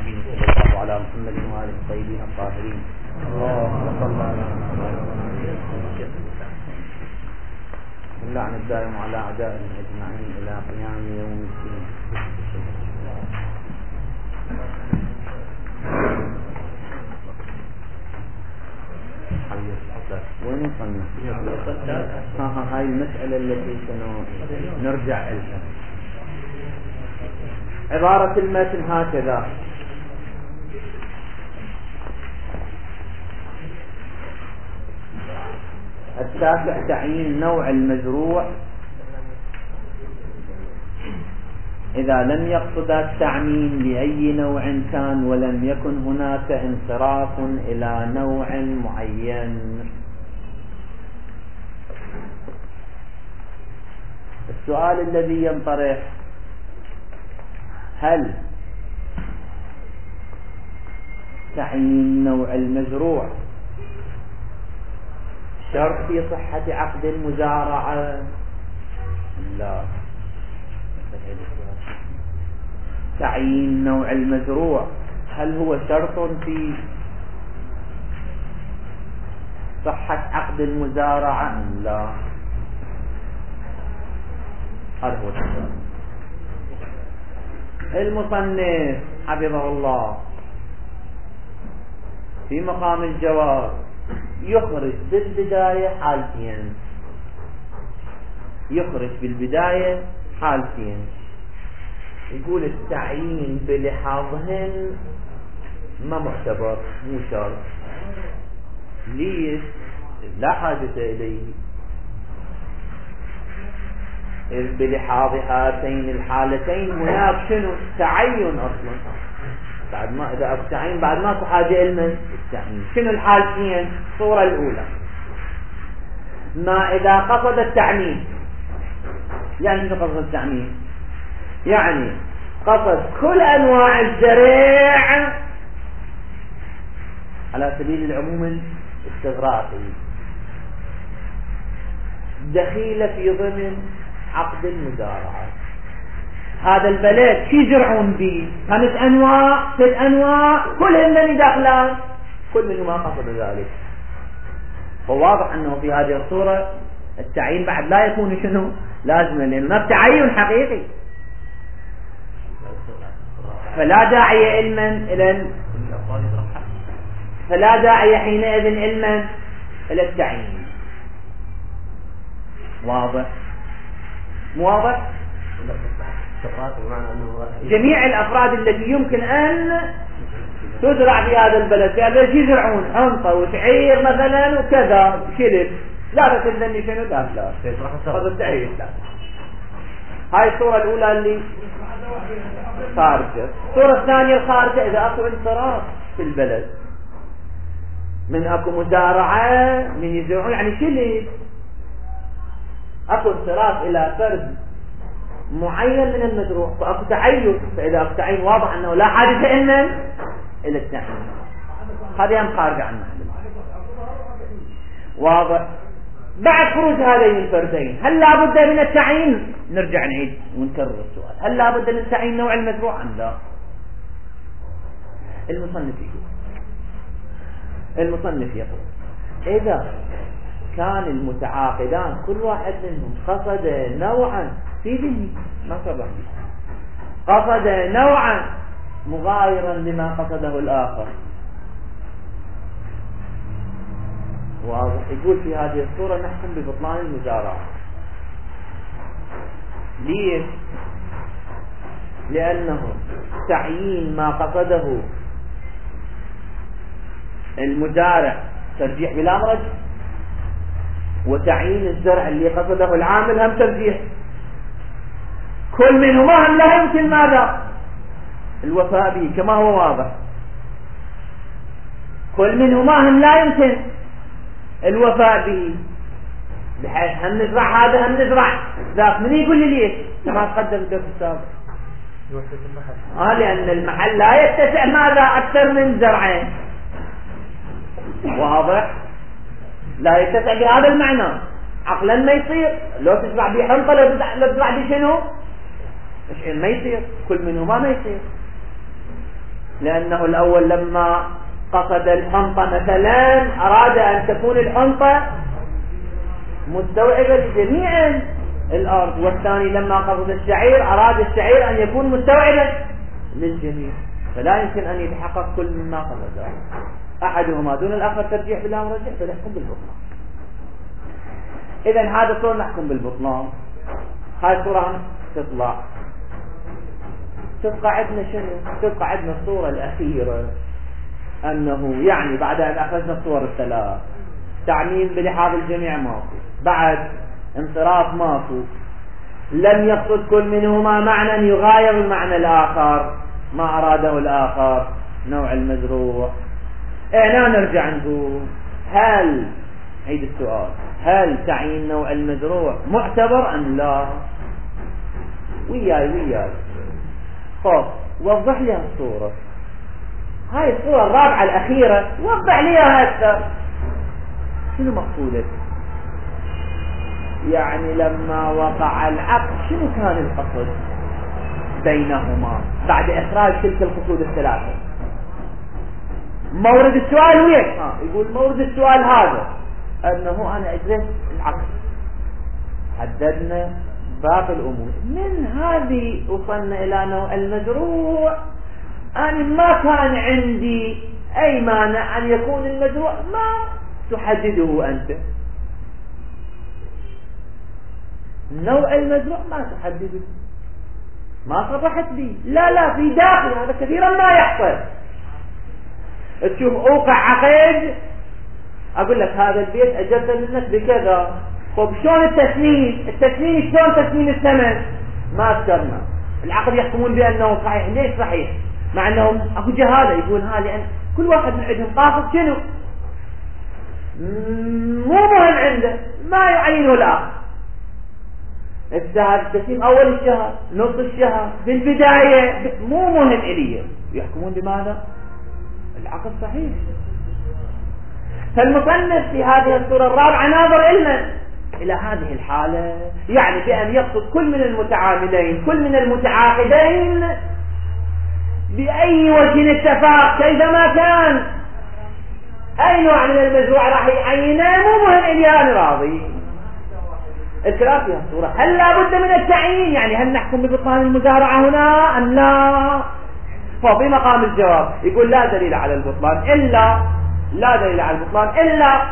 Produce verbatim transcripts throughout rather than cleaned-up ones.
العالمين، وصلى الله على محمد وآله الطيبين الطاهرين. اللهم صل على اللعن الدائم على أعدائهم أجمعين إلى قيام يوم الدين. وين وصلنا؟ ها ها هاي المسألة التي سنرجع إليها. عبارة المتن هكذا: التاسع تعيين نوع المزروع إذا لم يقصد التعميم لأي نوع كان ولم يكن هناك انصراف إلى نوع معين. السؤال الذي ينطرح: هل تعيين نوع المزروع شرط في صحة عقد المزارعة؟ لا. تعيين نوع المزروع هل هو شرط في صحة عقد المزارعة؟ لا. هذا هو السؤال. المصنف حفظه الله في مقام الجواب يخرج بالبداية حالتين، يخرج بالبداية حالتين يقول التعيين بلحاظهن ما معتبر، مو شرط. ليش؟ لا حاجة إليه. إذ بلحاظ هاتين الحالتين هناك شنو؟ تعين أصلا. بعد ما إذا التعيين بعد ماكو حاجة إلمن التعيين. شنو الحالتين؟ الصورة الأولى: ما إذا قصد التعميم. يعني شنو قصد التعميم؟ يعني قصد كل أنواع الزرع على سبيل العموم الاستغراقي دخيلة في ضمن عقد المزارعة. هذا البلد شي يزرعون به؟ خمس أنواع ست أنواع كلهن داخلان، كل منهما قصد ذلك. فواضح أنه في هذه الصورة التعيين بعد لا يكون شنو لازما، لأنه تعين حقيقي، فلا داعي علما إلى فلا داعي حينئذ علما إلى التعيين. واضح؟ مو واضح؟ جميع الأفراد التي يمكن أن تزرع في هذا البلد، يعني ليش يزرعون حنطة وشعير مثلا وكذا شلل، لا تتلني شنو لا لا هذا التعيين. لا. هاي الصورة الأولى اللي خارجة. الصورة الثانية الخارجة إذا أكو انصراف في البلد، من أكو مزارعة من يزرعون يعني شلل، أكو انصراف إلى فرد معين من المزروع، فأكو تعين. فإذا أكو تعين واضح أنه لا حاجة إلا إلى التعيين. هذه هم خارجة عن محل. واضح؟ بعد خروج هذين الفردين هل لا بد من التعيين؟ نرجع نعيد ونكرر السؤال: هل لا بد من تعيين نوع المزروع أم لا؟ المصنف يقول المصنف يقول إذا كان المتعاقدان كل واحد منهم قصد نوعا في ذهنه، ما صرح به، قصد نوعا مغايرا لما قصده الآخر، واضح. يقول في هذه الصورة نحكم ببطلان المزارعة. ليش؟ لأنه تعيين ما قصده المزارع ترجيح بلا مرج، وتعيين الزرع اللي قصده العامل هم ترجيح. كل منهما هم لا يمكن ماذا؟ الوفاء به كما هو واضح. كل منهما هم لا يمكن الوفاء به، بحيث هم نزرع هذا هم نزرع ذاك. من يقول لي ليش؟ كما تقدم الدرس السابق. آه لأن المحل لا يتسع ماذا أكثر من زرعين. واضح؟ لا يتسع بهذا المعنى، عقلا ما يصير. لو تزرع به حنطة لو تزرع به شنو؟ ما يصير، كل منهما ما يصير. لأنه الأول لما قصد الحنطة مثلا أراد أن تكون الحنطة مستوعبة لجميع الأرض، والثاني لما قصد الشعير أراد الشعير أن يكون مستوعبا للجميع، فلا يمكن أن يتحقق كل مما قصده أحدهما دون الآخر ترجيح بالله مرجح فنحكم بالبطلان. إذن هذا صور نحكم بالبطلان. هاي الصورة تطلع تبقى عندنا شنو؟ تبقى عندنا الصورة الأخيرة أنه يعني بعد أن أخذنا الصور الثلاث تعميم بلحاظ الجميع ماكو، بعد انصراف ماكو، لم يقصد كل منهما معنى يغاير المعنى الآخر ما أراده الآخر نوع المزروع. احنا نرجع نقول هل عيد السؤال هل تعيين نوع المزروع معتبر أم لا؟ وياي وياي خب وضح لي الصورة، هاي الصورة الرابعة الأخيرة وضح لي أكثر شنو مقصودك؟ يعني لما وقع العقد شنو كان القصد بينهما بعد إخراج تلك القصود الثلاثة؟ مورد السؤال هو ها يقول مورد السؤال هذا أنه أنا أجريت العقد حددنا باقي الأمور، من هذه وصلنا إلى نوع المزروع أنا ما كان عندي أي مانع أن يكون المزروع ما تحدده أنت، نوع المزروع ما تحدده ما صرحت لي، لا لا في داخل هذا كثيرا ما يحصل. تشوف أوقع عقد أقول لك هذا البيت أجرته منك بكذا، طب شلون التسنين؟ التسنين شلون تسنين الثمن؟ ما اذكرنا، العقد يحكمون بأنه صحيح. ليش صحيح؟ مع أنهم أكو جهالة يقول ها لأن كل واحد من عندهم قاصد شنو؟ مو مهم عنده ما يعينه الآخر. الشهر التسليم أول الشهر نص الشهر بالبداية مو مهم إليه، يحكمون بماذا؟ العقد صحيح. فالمصنف في هذه الصورة الرابعة ناظر إلنا إلى هذه الحالة، يعني بأن يقصد كل من المتعاملين كل من المتعاقدين بأي وجه اتفاق كيفما كان أي نوع من المزروع راح يعينه مو مهم إلي أنا راضي. الكلام في الصورة هل لابد من التعيين؟ يعني هل نحكم ببطلان المزارعة هنا أم لا؟ ففي مقام الجواب يقول لا دليل على البطلان إلا لا دليل على البطلان إلا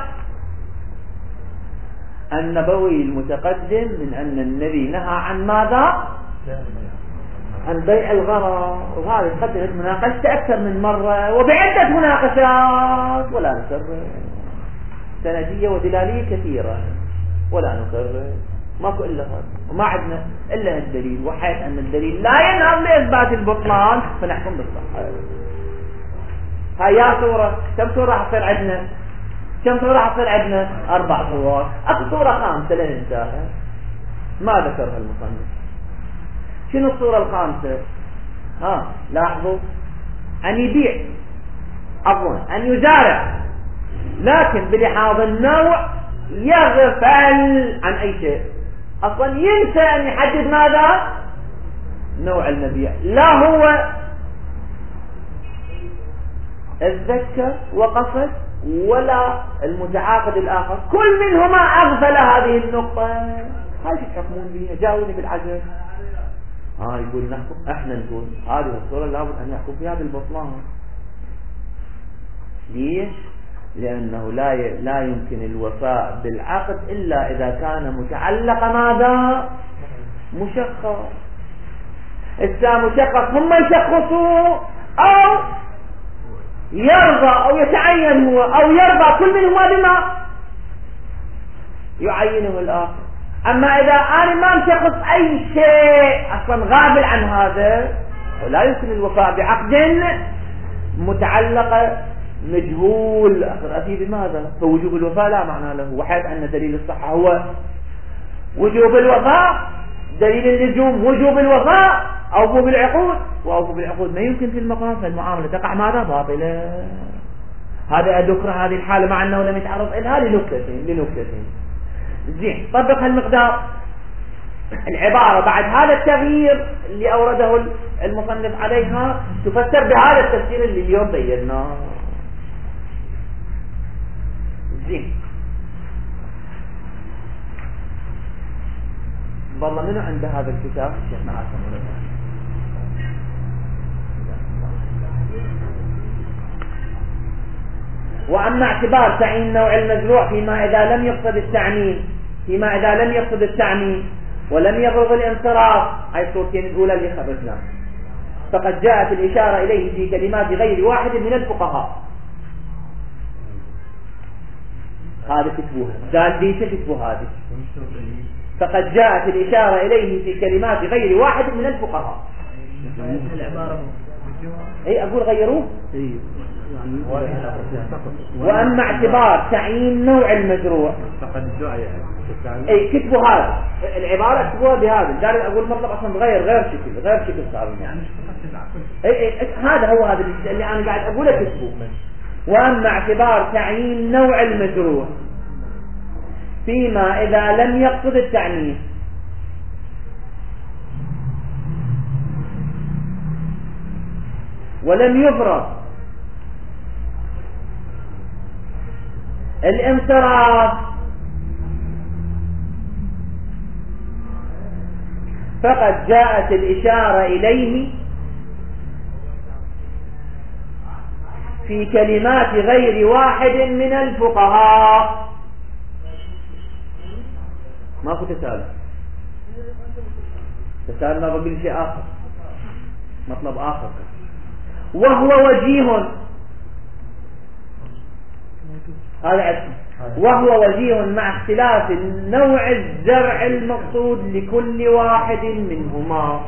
النبوي المتقدم من أن النبي نهى عن ماذا؟ عن بيع الغرر، وهذا قدمت مناقشة أكثر من مرة وبعدة مناقشات ولا نكرر، سندية ودلالية كثيرة ولا نكرر، ماكو إلا هذا وما عندنا إلا الدليل، وحيث أن الدليل لا ينهض لإثبات البطلان فنحكم بالصحة. هاي يا صورة كم صورة راح تصير عندنا؟ كم صورة راح تصير عندنا؟ أربع صور. أكو صورة خامسة لا ننساها ما ذكرها المصنف. شنو الصورة الخامسة؟ ها لاحظوا أن يبيع عفوا أن يزارع لكن بلحاظ النوع يغفل عن أي شيء، أصلا ينسى أن يحدد ماذا؟ نوع المبيع، لا هو الذكر وقصد ولا المتعاقد الآخر كل منهما أغفل هذه النقطة. هاي شو تحكمون بيها؟ جاوني بالعجل. ها آه يقول نحكم احنا نقول هذه الصورة لابد أن يحكم فيها بالبطلان. ليش؟ لأنه لا ي... لا يمكن الوفاء بالعقد إلا إذا كان متعلق ماذا؟ مشخص. إذا مشخص هم يشخصوا أو يرضى أو يتعين هو أو يرضى كل منهما بما يعينه الآخر. أما إذا أنا ما مشخص أي شيء أصلا غافل عن هذا ولا يمكن الوفاء بعقد متعلقة مجهول أخي بماذا؟ فوجوب الوفاء لا معنى له، وحيث أن دليل الصحة هو وجوب الوفاء، دليل اللزوم وجوب الوفاء أوفوا بالعقود، وأوفوا بالعقود ما يمكن في المقام فالمعاملة تقع ماذا؟ باطلة. هذا أذكر هذه الحالة مع أنه لم يتعرض إلها لنكتتين لنكتتين. زين طبق هالمقدار العبارة بعد هذا التغيير اللي أورده المصنف عليها تفسر بهذا التفسير اللي اليوم بيناه. زين، والله منو عنده هذا الكتاب؟ شيخنا عاصم. وأما اعتبار تعيين نوع المزروع فيما إذا لم يقصد التعميم فيما إذا لم يقصد التعميم ولم يبرز الانصراف، هاي الصورتين الأولى اللي خرجناها، فقد جاءت الإشارة إليه في كلمات غير واحد من الفقهاء. هذا كتبوها، قال دي تكتبوا هذه. فقد جاءت الإشارة إليه في كلمات غير واحد من الفقهاء. أي أقول غيروه. وأما اعتبار تعيين نوع المزروع فقد جاء أي كتبوا هذا العبارة، كتبوها بهذا. قال أقول مطلب أصلا غير غير شكل غير شكل صار يعني. أي أي هذا هو هذا اللي أنا قاعد أقوله كتبوه. وأما اعتبار تعيين نوع المزروع فيما إذا لم يقصد التعميم ولم يفرض الانصراف، فقد جاءت الإشارة إليه في كلمات غير واحد من الفقهاء. ماكو تساؤل، تساؤل ما بقول شيء آخر، مطلب آخر، وهو وجيه. هذا وهو وجيه مع اختلاف نوع الزرع المقصود لكل واحد منهما.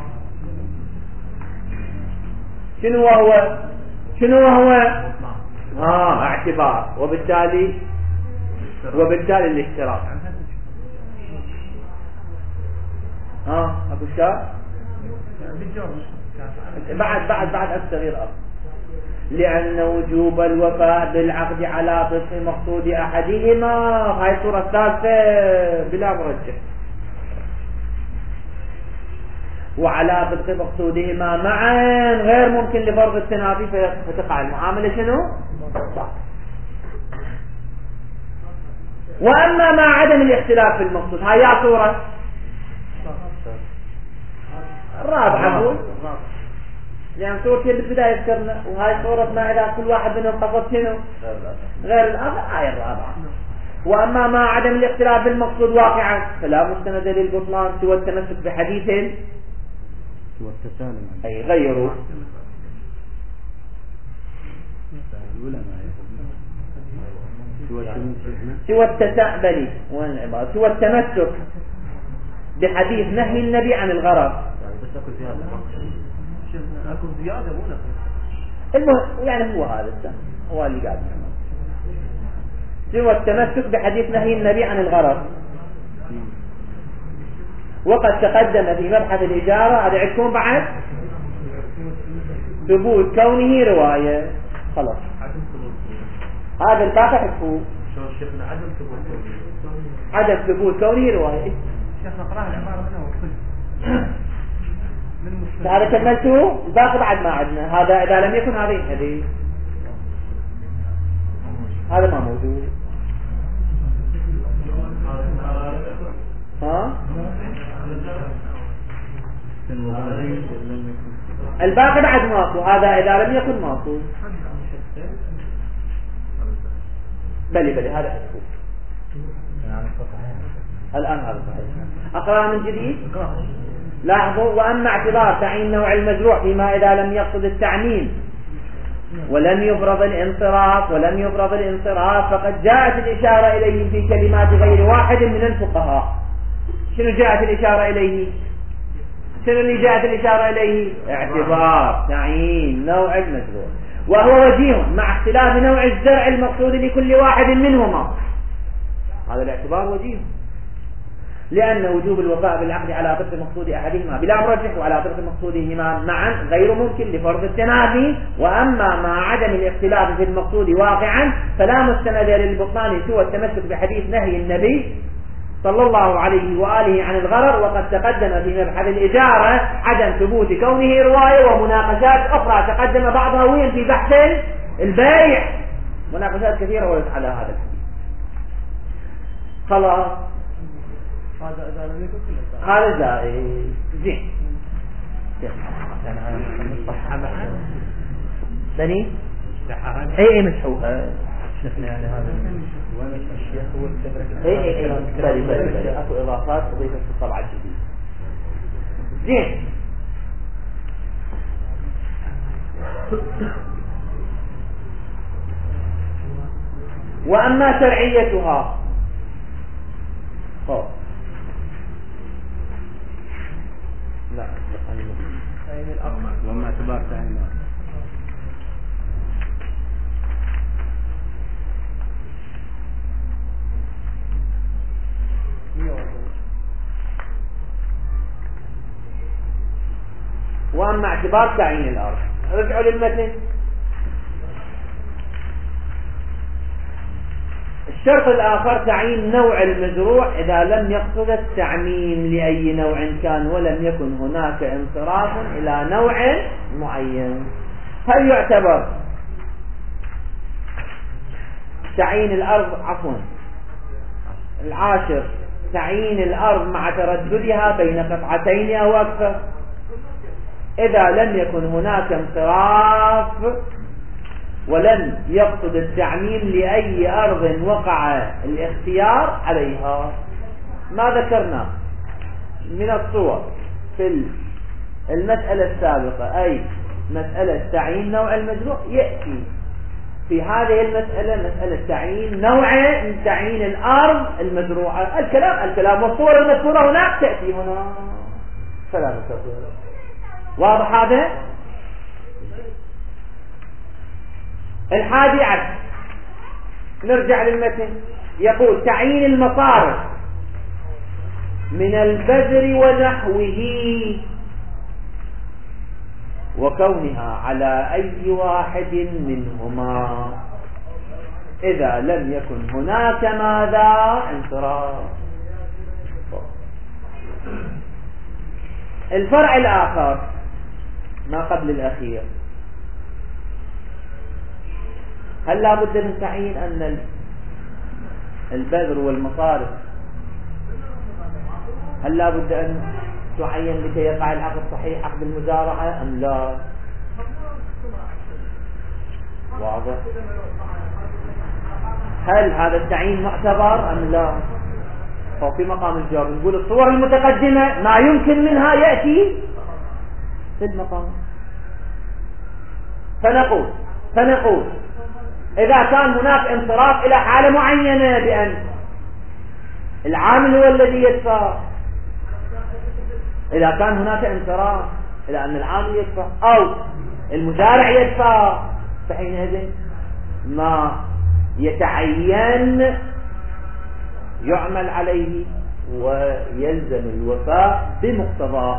شنو وهو شنو وهو آه اعتبار، وبالتالي وبالتالي الاشتراك. اه اكو شيء بعد بعد بعد التغيير أصلا. لأن وجوب الوفاء بالعقد على طبق مقصود أحدهما، هاي الصورة الثالثة بلا مرجح، وعلى طبق مقصودهما معا غير ممكن لفرض التنافي فتقع المعاملة شنو؟ وأما مع عدم الاختلاف في المقصود، هاي يا صورة الرابعة، لأن صورتين بالبداية ذكرنا، وهاي صورة ما إذا كل واحد منهم قصد شنو غير الآخر، هاي الرابعة. وأما ما عدم الاختلاف بالمقصود واقعا فلا مستند للبطلان سوى التمسك بحديث سوى التسالم أي غيروا سوى التسأبل وين العبارة سوى التمسك بحديث نهي النبي عن الغرض. أكون زيادة مو المهم يعني هو هذا السنة هو اللي قاعد سوى التمسك بحديث نهي النبي عن الغرض. وقد تقدم في مبحث الإجارة هذا عندكم بعد ثبوت كونه رواية. خلاص هذا الباقي حكفوه عدم ثبوت عدم ثبوت كونه رواية. شيخنا قرأها العبارة منها وكل هذا كملتوه، الباقي بعد ما عدنا. هذا إذا لم يكن هذه الحديث هذا ما موجود. ها الباقي بعد ماكو، هذا إذا لم يكن ماكو. بلي بلي هذا حكو الآن هذا صحيح. أقرأ من جديد. لاحظوا وأما اعتبار تعيين نوع المزروع فيما إذا لم يقصد التعميم ولم يفرض الانصراف ولم يفرض الانصراف فقد جاءت الإشارة إليه في كلمات غير واحد من الفقهاء. شنو جاءت الإشارة إليه؟ شنو اللي جاءت الإشارة إليه؟ اعتبار تعيين نوع المزروع، وهو وجيه مع اختلاف نوع الزرع المقصود لكل واحد منهما. هذا الاعتبار وجيه، لأن وجوب الوفاء بالعقد على طبق مقصود أحدهما بلا مرجح وعلى طبق مقصودهما معا غير ممكن لفرض التنافي. وأما مع عدم الاختلاف في المقصود واقعا فلا مستند للبطلان سوى التمسك بحديث نهي النبي صلى الله عليه وآله عن الغرر، وقد تقدم في مبحث الإجارة عدم ثبوت كونه رواية، ومناقشات أخرى تقدم بعضها وين في بحث البيع، مناقشات كثيرة وردت على هذا الحديث. خلاص هذا إذا لم يكن كله هذا زائد. زين ثاني اي اي مسحوها شفنا يعني هذا الشيخ هو اي اي اي بلي بلي بلي اكو اضافات اضيفت في الطبعة الجديدة. زين واما شرعيتها خلاص لا عين الأرض وما اعتبار عين واما اعتبار تعيين الارض. رجعوا للمتن. الشرط الآخر تعيين نوع المزروع إذا لم يقصد التعميم لأي نوع كان ولم يكن هناك انصراف إلى نوع معين. هل يعتبر تعيين الأرض عفوا العاشر تعيين الأرض مع ترددها بين قطعتين أو أكثر إذا لم يكن هناك انصراف ولم يقصد التعميم لأي أرض وقع الاختيار عليها. ما ذكرنا من الصور في المسألة السابقة أي مسألة تعيين نوع المزروع، يأتي في هذه المسألة مسألة تعيين نوع تعيين الأرض المزروعة. الكلام الكلام والصور المذكورة هناك تأتي هنا فلا نكرر. واضح هذا؟ الحادي عشر نرجع للمتن. يقول تعيين المصارف من البذر ونحوه وكونها على أي واحد منهما إذا لم يكن هناك ماذا انصراف. الفرع الآخر ما قبل الأخير، هل لا بد من تعيين أن البذر والمصارف هل لا بد أن تعين لكي يقع العقد صحيح عقد المزارعة أم لا؟ واضح. هل هذا التعيين معتبر أم لا؟ أو في مقام الجواب نقول الصور المتقدمة ما يمكن منها يأتي في المقام. فنقول فنقول إذا كان هناك انصراف إلى حالة معينة بأن العامل هو الذي يدفع، إذا كان هناك انصراف إلى أن العامل يدفع أو المزارع يدفع، فحينئذ ما يتعين يعمل عليه ويلزم الوفاء بمقتضاه.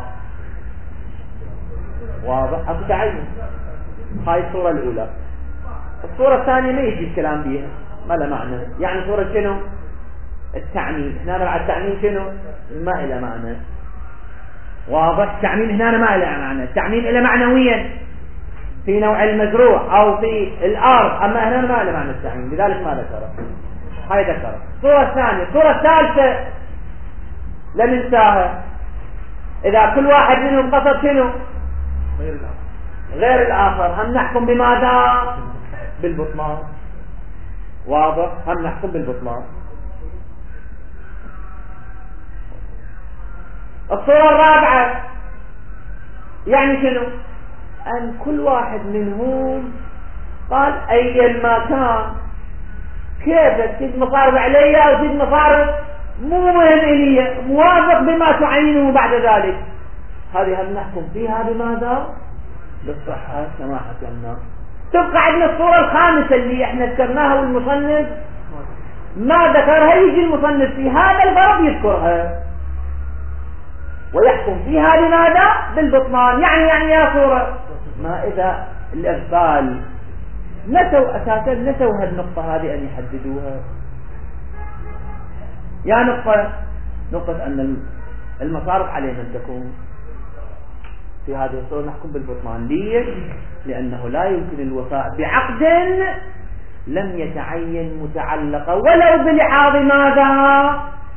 واضح؟ أكو تعين. هاي الصورة الأولى. الصورة الثانية ما يجي الكلام بيها، ما له معنى. يعني صورة شنو؟ التعميم. هنا على التعميم شنو؟ ما إلى معنى. واضح؟ التعميم هنا ما إلى معنى. التعميم إلى معنويا في نوع المزروع أو في الأرض، أما هنا ما إلى معنى التعميم، لذلك ما ذكره. هاي ذكره. الصورة الثانية. الصورة الثالثة لم ننساها. إذا كل واحد منهم قصد شنو؟ غير الآخر. غير الآخر هم نحكم بماذا؟ بالبطلان. واضح؟ هم نحكم بالبطلان. الصورة الرابعة يعني شنو؟ أن كل واحد منهم قال أيا ما كان كيف تجد مصارف علي أو تجد مصارف مو مهم إلي، موافق بما تعينه بعد ذلك، هذه هم نحكم فيها بماذا؟ بالصحة كما حكمنا. تبقى عندنا الصورة الخامسة اللي احنا ذكرناها والمصنف ما ذكرها، يجي المصنف في هذا الغرض يذكرها ويحكم فيها بماذا؟ بالبطلان. يعني يعني يا صورة ما إذا الأغفال نسوا أساسا نسوا هالنقطة هذه أن يحددوها. يا نقطة نقطة أن المصارف علينا أن تكون في هذه الصورة نحكم بالبطلان. ليش؟ لأنه لا يمكن الوفاء بعقد لم يتعين متعلقة ولو بلحاظ ماذا؟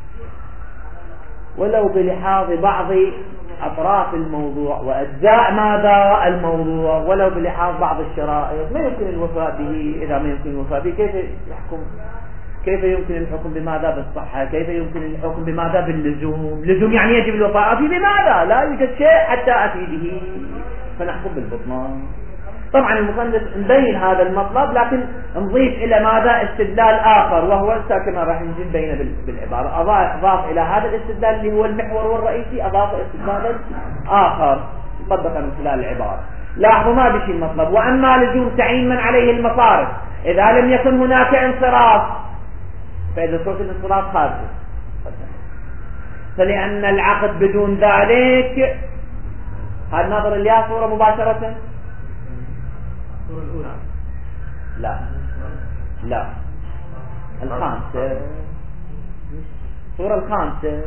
ولو بلحاظ بعض أطراف الموضوع وأجزاء ماذا؟ الموضوع، ولو بلحاظ بعض الشرائط. ما يمكن الوفاء به. إذا ما يمكن الوفاء به كيف يحكم؟ كيف يمكن الحكم بماذا؟ بالصحة. كيف يمكن الحكم بماذا؟ باللزوم. لزوم يعني يجب الوفاء به بماذا؟ لا يوجد شيء حتى أتي به، فنحكم بالبطلان. طبعا المصنف مبين هذا المطلب، لكن نضيف إلى ماذا؟ استدلال آخر، وهو كما راح نجد بين بالعبارة. أضاف إلى هذا الاستدلال اللي هو المحور والرئيسي، أضاف استدلالا آخر يطبق من خلال العبارة. لاحظوا ما بشي المطلب. وأما لزوم تعيين من عليه المصارف إذا لم يكن هناك انصراف، فإذا صورة الانصراف خارجة، فلأن العقد بدون ذلك، هل ناظر اللي صورة مباشرة؟ الصورة الأولى لا لا الخامسة، الصورة الخامسة،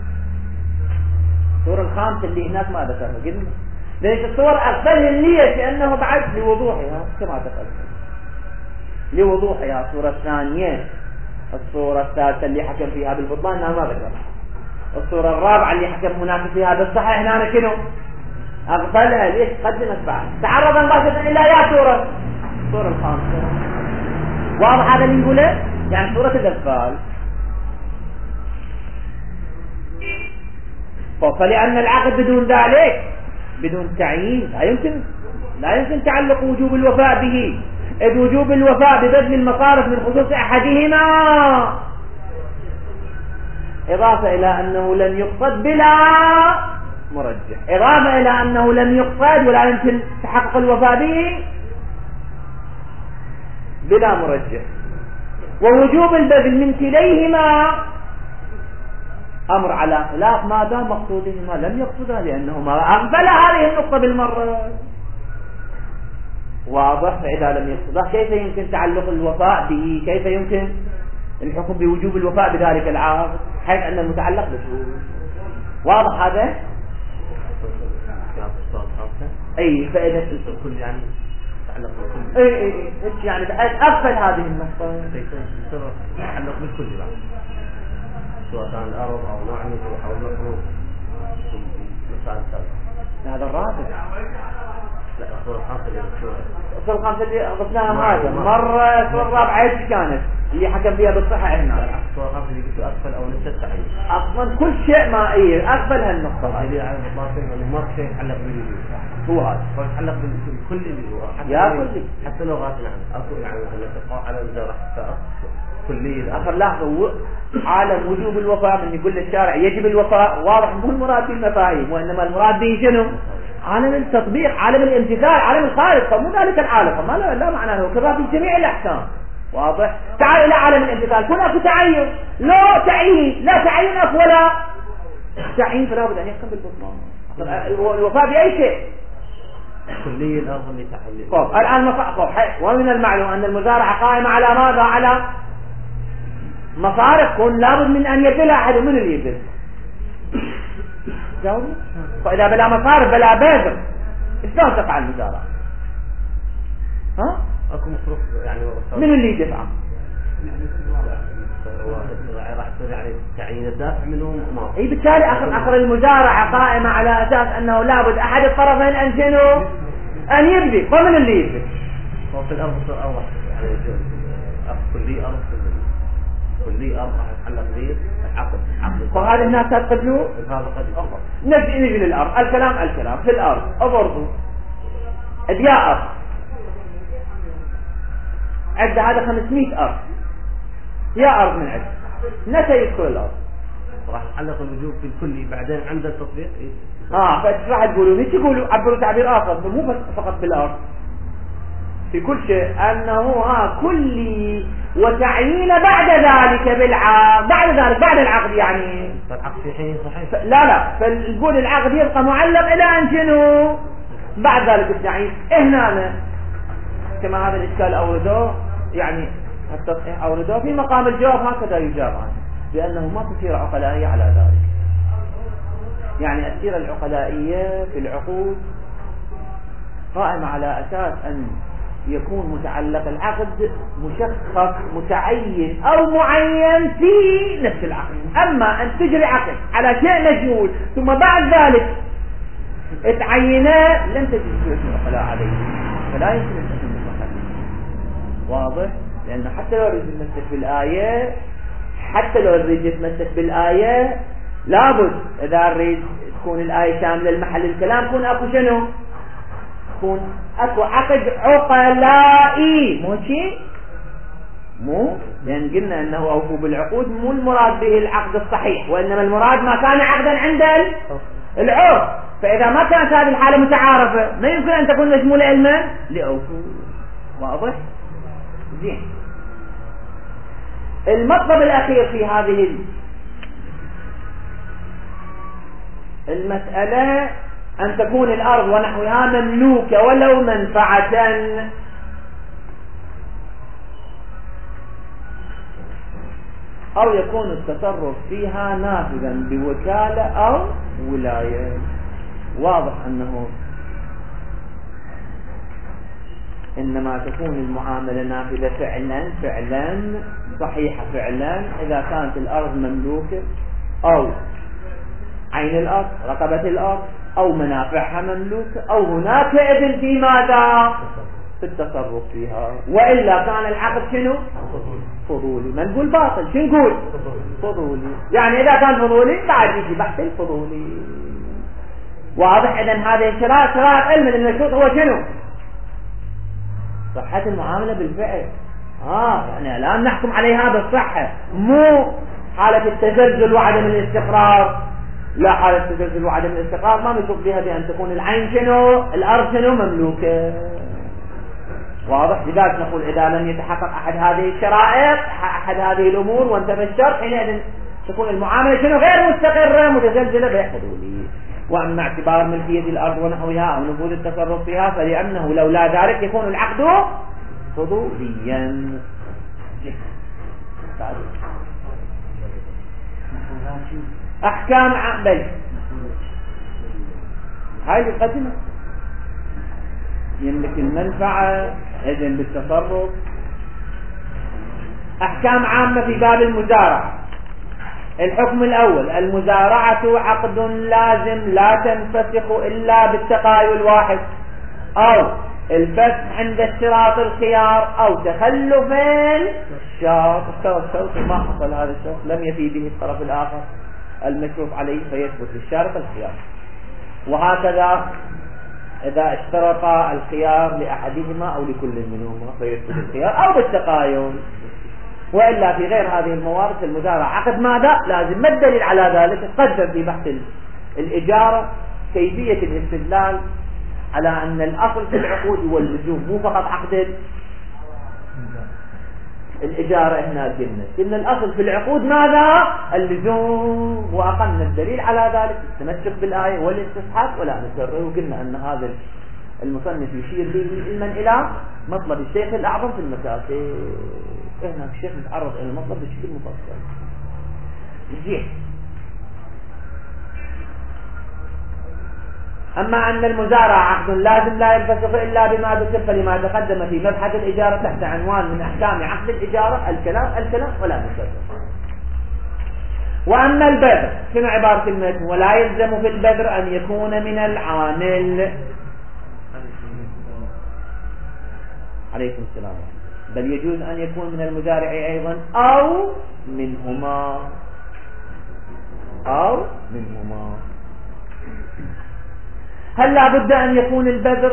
الصورة الخامسة اللي هناك ما ذكرها قلنا. ليش الصور أقبلها؟ ليش؟ لأنه بعد لوضوحها كما تقدم، لوضوحها. الصورة الثانية، الصورة الثالثة اللي حكم فيها بالبطلان هنا ما ذكرها. الصورة الرابعة اللي حكم هناك فيها بالصحة هنا شنو؟ أقبلها. ليش؟ قدمت بعد، تعرض مباشرة إلى يا صورة الصورة الخامسة. واضح هذا اللي نقوله؟ يعني صورة الأطفال. فلأن العقد بدون ذلك، بدون تعيين، لا يمكن لا يمكن تعلق وجوب الوفاء به، إذ وجوب الوفاء ببذل المصارف من خصوص أحدهما، إضافة إلى أنه لم يقصد بلا مرجح، إضافة إلى أنه لم يقصد ولا يمكن تحقق الوفاء به بلا مرجح. ووجوب البذل من كليهما أمر على خلاف ما دام مقصودهما لم يقصدها، لأنهما أقبل هذه النقطة بالمرة. واضح؟ فإذا لم يقصدها كيف يمكن تعلق الوفاء به؟ كيف يمكن الحكم بوجوب الوفاء بذلك العقد حيث أن المتعلق به؟ واضح هذا؟ أي فإذا الكل يعني تعلق بالكل. أي أي أي يعني بحيث أقبل هذه النقطة تعلق بالكل بعد، سواء كان الأرض أو نوع أو المخلوق. هذا الرابع. لا الصورة الخامسة اللي الصورة الخامسة اللي قلناها هذا مرة. الصورة الرابعة ايش كانت؟ اللي حكم فيها بالصحة هنا. الصورة الخامسة اللي قلت أقبل أو نسيت تعيين. أصلا كل شيء ما إيه أقبل هالنقطة. اللي على الباطن اللي ما في شيء يتعلق بالوجود. هو هذا. هو يتعلق بالكل اللي هو. يا كل. حتى لو غاتنا عنه. أصل يعني نتقاء على الجرح كلية. آخر لحظة عالم وجوب الوفاء من يقول الشارع يجب الوفاء، واضح مو المراد بالمفاهيم، وإنما المراد به شنو؟ عالم التطبيق، عالم الامتثال، عالم الخالق، فمو ذلك العالم، فما لا, لا معنى له كذا في جميع الأحكام. واضح؟ تعال إلى عالم الامتثال، كن أكو تعين، لا تعيين، لا تعين أكو ولا تعيين، فلا بد أن يحكم بالبطلان. الوفاء بأي شيء؟ كلية الأرض اللي تحلل. طب الآن مصارف، ومن المعلوم أن المزارعة قائمة على ماذا؟ على مصارف، كن لابد من أن يبذل أحد. من اللي يبذل؟ جاوب. فإذا بلا مصارف بلا بذل شلون تقع المزارعة؟ ها؟ أكو مصروف يعني. من اللي يدفع؟ راح تصير يعني تعيين الدافع منهم ما. اي بالتالي اخر اخر المزارعة قائمة على اساس انه لابد احد الطرفين ان شنو؟ ان يبذل. ومن اللي يبذل؟ وفي الارض تصير اوضح يعني كلي ارض كلي ارض راح يتعلق به العقد. فهذا الناس تقبلوا. هذا قد يصير. نجي نجي للارض. الكلام الكلام في الارض برضو ابياء ارض عد هذا خمسمائة ارض يا ارض من عد متى يدخل الارض؟ راح يتعلق الوجوب في الكلي بعدين عند التطبيق. اه فراح تقولوا ليش تقولوا عبروا تعبير اخر مو فقط بالارض في كل شيء انه ها كلي وتعيين بعد ذلك بالعقد. بعد ذلك بعد العقد يعني فالعقد في حين صحيح. ف... لا لا فنقول العقد يبقى معلق الى ان شنو بعد ذلك التعيين. هنا كما هذا الاشكال اوردوه يعني التصحيح اوردوه في مقام الجواب هكذا يجاب عنه. بأنه ما تصير عقلائية على ذلك. يعني السيرة العقلائية في العقود قائمة على أساس أن يكون متعلق العقد مشخص متعين أو معين في نفس العقد. أما أن تجري عقد على شيء مجهول ثم بعد ذلك اتعينا لن تجد اسم العقلاء عليه، فلا يمكن أن تكون متخلف. واضح؟ لأنه حتى لو أريد نتمسك بالآية حتى لو أريد نتمسك بالآية لابد إذا أريد تكون الآية شاملة المحل الكلام تكون أكو شنو؟ تكون أكو عقد عقلائي، مو شيء؟ مو؟ لأن قلنا أنه أوفوا بالعقود مو المراد به العقد الصحيح، وإنما المراد ما كان عقدا عند العرف. فإذا ما كانت هذه الحالة متعارفة ما يمكن أن تكون مشمولة علما لأوفوا. واضح؟ زين. المطلب الأخير في هذه المسألة أن تكون الأرض ونحوها مملوكة ولو منفعة، أو يكون التصرف فيها نافذا بوكالة أو ولاية. واضح أنه إنما تكون المعاملة نافذة فعلا فعلا صحيحة فعلا إذا كانت الأرض مملوكة أو عين الأرض رقبة الأرض أو منافعها مملوكة أو هناك إذن في ماذا في التصرف فيها، وإلا كان العقد شنو فضولي. ما نقول باطل، شو نقول فضولي. يعني إذا كان فضولي بعد يجي بحث الفضولي. واضح؟ إذن هذه الشرائط شرائط علم المشروط هو شنو صحة المعاملة بالفعل. آه يعني الآن نحكم عليها بالصحة، مو حالة التزلزل وعدم الاستقرار. لا، حالة التزلزل وعدم الاستقرار ما نشوف بها بأن تكون العين شنو الأرض شنو مملوكة. واضح؟ لذلك نقول إذا لم يتحقق أحد هذه الشرائط أحد هذه الأمور وانتفى الشرط حينئذ تكون المعاملة شنو غير مستقرة متزلزلة بحدولي. وأما اعتبار ملكية الأرض ونحوها أو نفوذ التصرف فيها فلأنه لولا ذلك يكون العقد فضوليا. أحكام عقد هاي القدمة يملك المنفعة إذن بالتصرف. أحكام عامة في باب المزارعة. الحكم الأول: المزارعة عقد لازم لا تنفسخ إلا بالتقايل الواحد أو الفسخ عند اشتراط الخيار أو تخلفين الشرط. اشترط الشرط ما حصل هذا الشرط لم يفي به الطرف الآخر المشروط عليه فيثبت للشارط الخيار. وهكذا إذا اشترط الخيار لأحدهما أو لكل منهما فيثبت الخيار أو بالتقايل. وإلا في غير هذه الموارد المزارعة عقد ماذا؟ لازم. ما الدليل على ذلك؟ قدم في بحث الإجارة كيفية الاستدلال على أن الأصل في العقود هو اللزوم، مو فقط عقد الإجارة. هنا قلنا إن الأصل في العقود ماذا؟ اللزوم، وأقمنا الدليل على ذلك التمسك بالآية والاستصحاب ولا نكرر. وقلنا أن هذا المصنف يشير به علما إلى مطلب الشيخ الأعظم في المسافة. هنا الشيخ متعرض إلى المطلب بشكل مفصل. زين. أما أن المزارعة عقد لازم لا ينفسخ إلا بما ذكر فلما تقدم في مبحث الإجارة تحت عنوان من أحكام عقد الإجارة الكلام الكلام ولا نكرر. وأما البذر شنو عبارة المتن؟ ولا يلزم في البذر أن يكون من العامل. عليكم السلام. بل يجوز أن يكون من المزارع أيضا أو منهما أو منهما. هل لا بد أن يكون البذر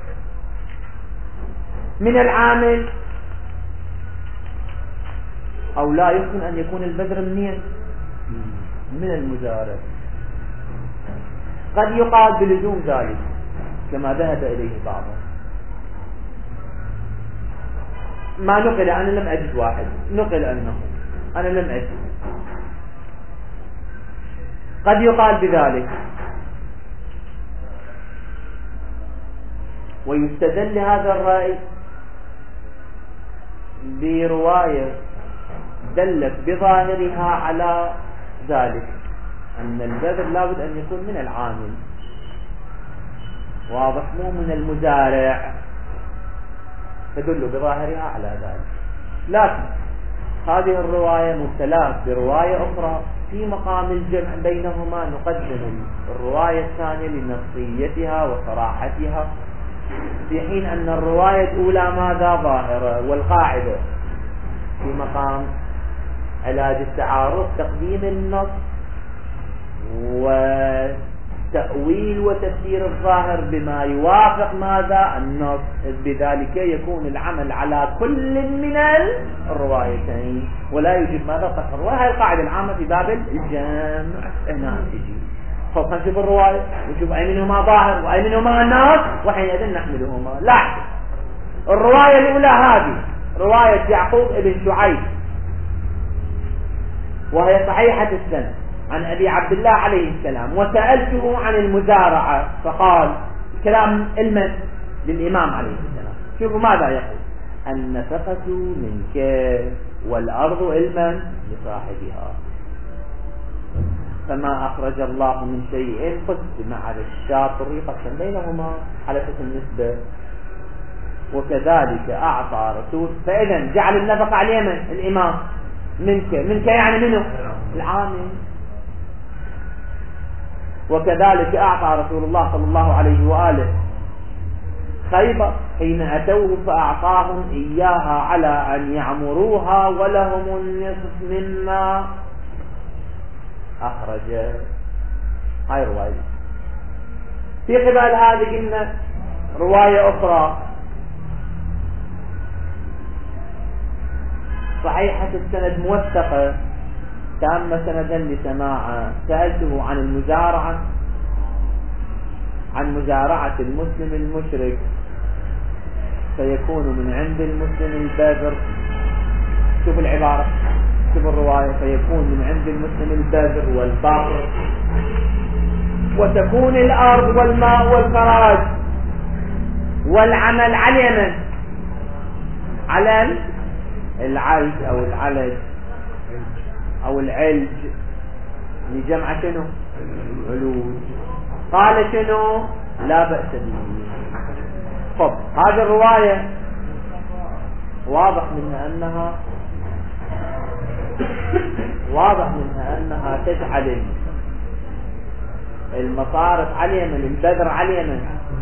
من العامل أو لا يمكن أن يكون البذر منين؟ من المزارع. قد يقال بلزوم ذلك كما ذهب إليه بعضهم. ما نقل، أنا لم أجد واحد نقل أنه أنا لم أجد. قد يقال بذلك ويستدل لهذا الرأي برواية دلت بظاهرها على ذلك أن البذر لابد أن يكون من العامل، واضح، مو من المزارع، تدل بظاهرها على ذلك. لكن هذه الرواية مبتلات برواية أخرى في مقام الجمع بينهما، نقدم الرواية الثانية لنصيتها وصراحتها، في حين أن الرواية الأولى ماذا ظاهرة، والقاعدة في مقام علاج التعارض تقديم النص وتأويل وتفسير الظاهر بما يوافق ماذا النص، بذلك يكون العمل على كل من الروايتين ولا يوجد ماذا قصر. وهي القاعدة العامة في باب الجمع. هنا تجي خلص نشوف الرواية ونشوف أي منهما ظاهر وأي منهما النص وحينئذ نحملهما. لاحظ الرواية الأولى هذه رواية يعقوب ابن شعيب وهي صحيحة السند عن أبي عبد الله عليه السلام، وسألته عن المزارعة فقال كلام المن للإمام عليه السلام. شوفوا ماذا يقول: النفقة منك والأرض علما لصاحبها، فما أخرج الله من شيء قسم على الشاطر قسم بينهما على أساس النسبة، وكذلك أعطى رسول. فإذا جعل النفقة على اليمن الإمام، منك منك يعني منه العامل. وكذلك أعطى رسول الله صلى الله عليه وآله خيبر حين أتوه فأعطاهم إياها على أن يعمروها ولهم النصف مما أخرج. هاي رواية. في قبال هذه قلنا رواية أخرى صحيحة السند موثقة تامة سندا لسماعة. سألته عن المزارعة، عن مزارعة المسلم المشرك، فيكون من عند المسلم البذر. شوف العبارة، شوف الرواية: فيكون من عند المسلم البذر والبقر، وتكون الأرض والماء والخراج والعمل على اليمن، على العلج أو العلج أو العلج لجمع شنو؟ علوج. قال شنو؟ لا بأس به. طب هذه الرواية واضح منها أنها واضح منها أنها تجعل المصارف على اليمن، البذر على اليمن،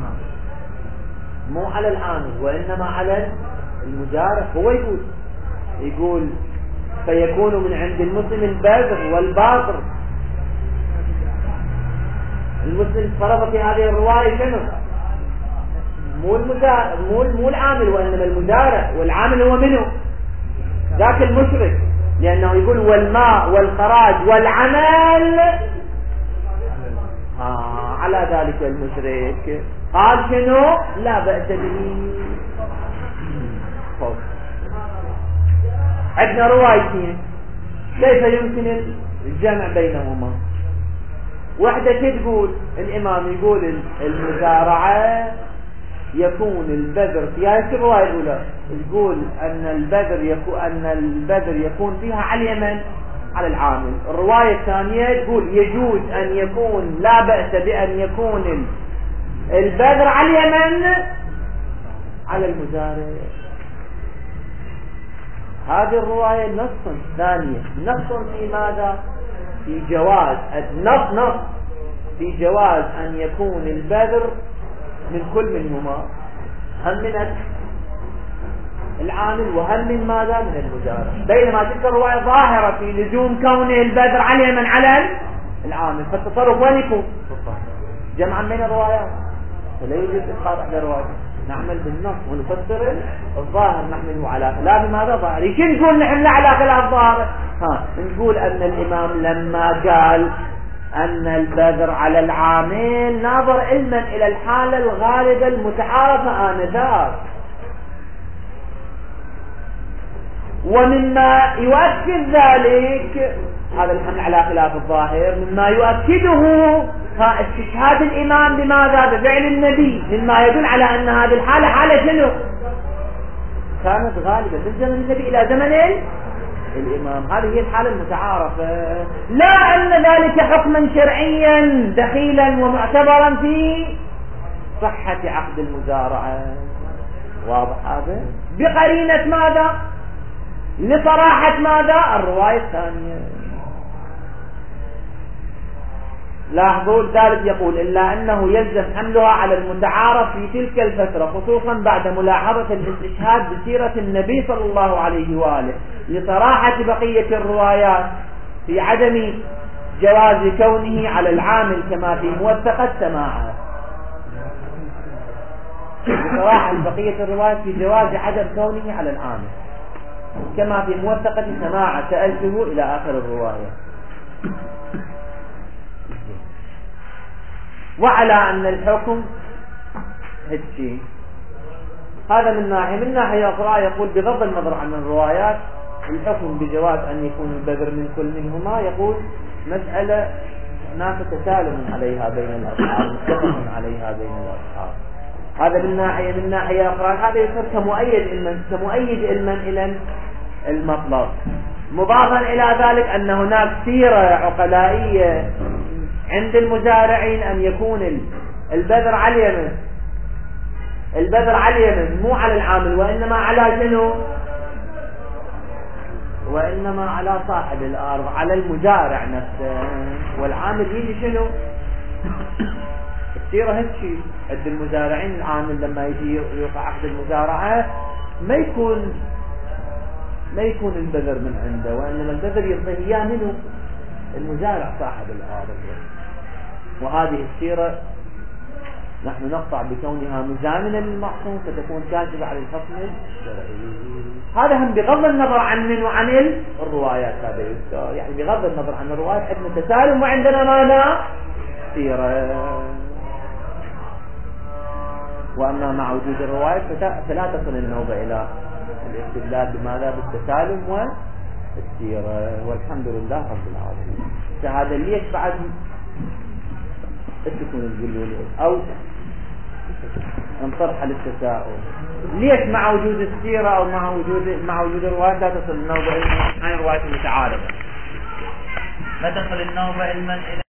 مو على العامل وإنما على المزارع. هو يقول يقول فيكون من عند المسلم البذر والباطر. المسلم فرض في هذه الرواية شنو؟ مو المزارع، مو مو العامل وإنما المزارع، والعامل هو منه ذاك المشرك، لأنه يقول والماء والخراج والعمل آه على ذلك المشرك. قال شنو؟ لا بأس به. عندنا روايتين كيف يمكن الجمع بينهما. وحدة تقول الإمام يقول المزارعة يكون البذر فيها، في الرواية الأولى يقول أن البذر يكون أن البذر يكون فيها على اليمن على العامل. الرواية الثانية تقول يجوز أن يكون لا بأس بأن يكون البذر على اليمن على المزارع. هذه الرواية نص ثانية، نص في ماذا؟ في جواز نص نص في جواز أن يكون البذر من كل منهما، هم من العامل وهم من ماذا؟ من المزارع. بينما تلك الرواية ظاهرة في لزوم كون البذر على اليمن على العامل، فالتصرف وين يكون؟ جمعا بين الروايات، فلا يوجد إسقاط على الرواية. نعمل بالنص ونفسر الظاهر، نحمله على خلاف ماذا ظاهر. شو نقول نحمله على خلاف ظاهر؟ ها نقول أن الإمام لما قال أن البذر على العامل ناظر علما إلى الحالة الغالبة المتعارفة آنذاك، ومما يؤكد ذلك هذا الحمل على خلاف الظاهر، مما يؤكده استشهاد الإمام بماذا؟ بفعل النبي، مما يدل على أن هذه الحالة حالة شنو؟ كانت غالبة من زمن النبي إلى زمن الإمام. هذه هي الحالة المتعارفة، لا أن ذلك حكما شرعيا دخيلا ومعتبرا في صحة عقد المزارعة. واضح هذا؟ بقرينة ماذا؟ لصراحة ماذا؟ الرواية الثانية. لاحظوا ذلك يقول إلا أنه يلزم حملها على المتعارف في تلك الفترة، خصوصا بعد ملاحظة الاستشهاد بسيرة النبي صلى الله عليه وآله لصراحة بقية الروايات في عدم جواز كونه على العامل كما في موثقة سماعه. بصراحة بقية الروايات في جواز عدم كونه على العامل كما في موثقة سماعه سألته إلى آخر الرواية. وعلى أن الحكم هالشيء هذا من ناحية. من ناحية أخرى يقول بغض النظر عن الروايات الحكم بجواز أن يكون البذر من كل منهما، يقول مسألة هناك تسالم عليها بين الأصحاب، متفق عليها بين الأصحاب. هذا من ناحية. من ناحية أخرى هذا يصير كمؤيد علما كمؤيد علما إلى المطلب، مضافا إلى ذلك أن هناك سيرة عقلائية عند المزارعين أن يكون البذر على اليمن، البذر على اليمن مو على العامل، وإنما على شنو؟ وإنما على صاحب الأرض، على المزارع نفسه، والعامل يجي شنو؟ السيرة هالشيء عند المزارعين العامل لما يجي يوقع عقد المزارعة ما يكون ما يكون البذر من عنده، وإنما البذر يعطيه إياه منه المزارع صاحب الأرض. وهذه السيرة نحن نقطع بكونها مزامنة للمعصوم فتكون كاشفة على الحكم الشرعي. هذا هم بغض النظر عن من وعن الروايات. هذا يعني بغض النظر عن الروايات عندنا تسالم وعندنا ماذا؟ سيرة. وأما مع وجود الروايات فلا تصل النوبة إلى الاستدلال بماذا؟ بالتسالم والسيرة. والحمد لله رب العالمين. هذا ليش بعد تكون الجلول أو انطرح للتساؤل ليش مع وجود السيرة أو مع وجود مع وجود الروايات لا تصل النوبة إلى هاي الروايات المتعارضة، ما تصل النوبة إلى